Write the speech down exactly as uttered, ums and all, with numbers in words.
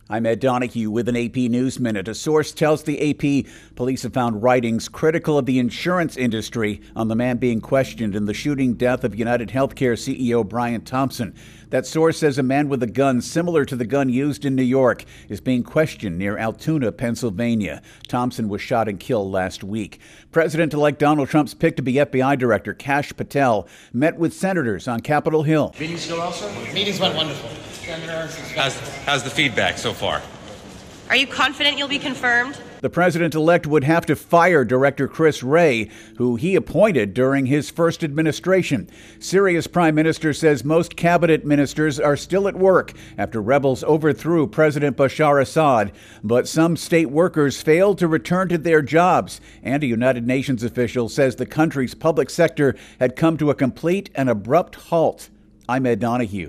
I'm Ed Donahue with an A P News Minute. A source tells the A P police have found writings critical of the insurance industry on the man being questioned in the shooting death of United Healthcare C E O Brian Thompson. That source says a man with a gun similar to the gun used in New York is being questioned near Altoona, Pennsylvania. Thompson was shot and killed last week. President-elect Donald Trump's pick to be F B I Director, Kash Patel, met with senators on Capitol Hill. Meetings go well, sir? Meetings went wonderful. How's, how's the feedback so far? Are you confident you'll be confirmed? The president-elect would have to fire Director Chris Wray, who he appointed during his first administration. Syria's prime minister says most cabinet ministers are still at work after rebels overthrew President Bashar Assad, but some state workers failed to return to their jobs, and a United Nations official says the country's public sector had come to a complete and abrupt halt. I'm Ed Donahue.